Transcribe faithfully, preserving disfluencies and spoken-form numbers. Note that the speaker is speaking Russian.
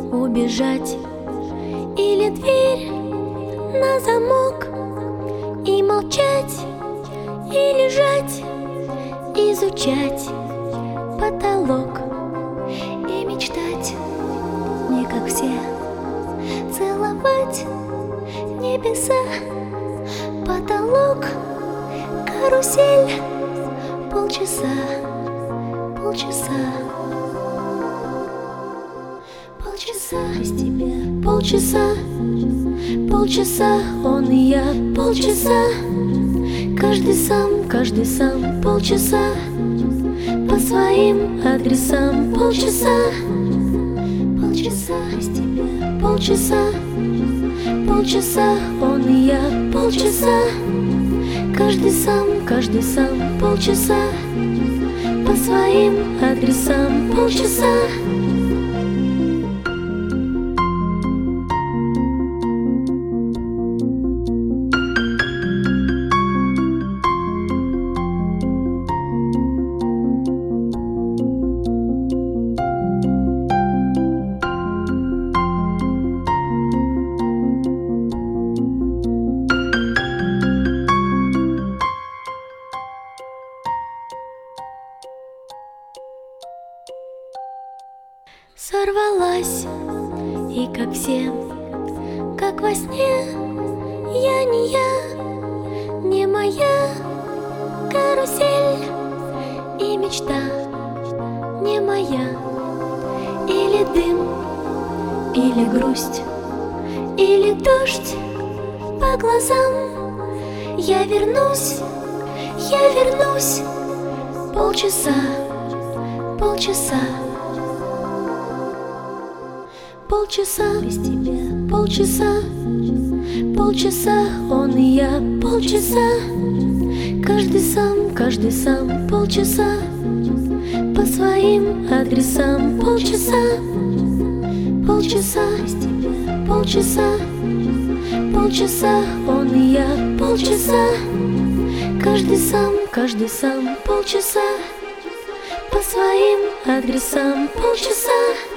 убежать, или дверь на замок, и молчать, и лежать, изучать потолок и мечтать, не как все, целовать небеса, потолок, карусель, полчаса, полчаса, полчаса без тебя, полчаса, полчаса, он и я, полчаса, каждый сам, каждый сам, полчаса, по своим адресам, полчаса, полчаса без тебя, полчаса, полчаса, он и я, полчаса, каждый сам, каждый сам, полчаса, по своим адресам, полчаса. Сорвалась, и как все, как во сне, я не я, не моя карусель, и мечта не моя, или дым, или грусть, или дождь по глазам. Я вернусь, я вернусь, полчаса, полчаса, полчаса без тебя, полчаса, полчаса, он и я, полчаса, каждый сам, каждый сам, полчаса, по своим адресам, полчаса, полчаса без тебя, полчаса, полчаса, он и я, полчаса, каждый сам, каждый сам, полчаса, по своим адресам, полчаса.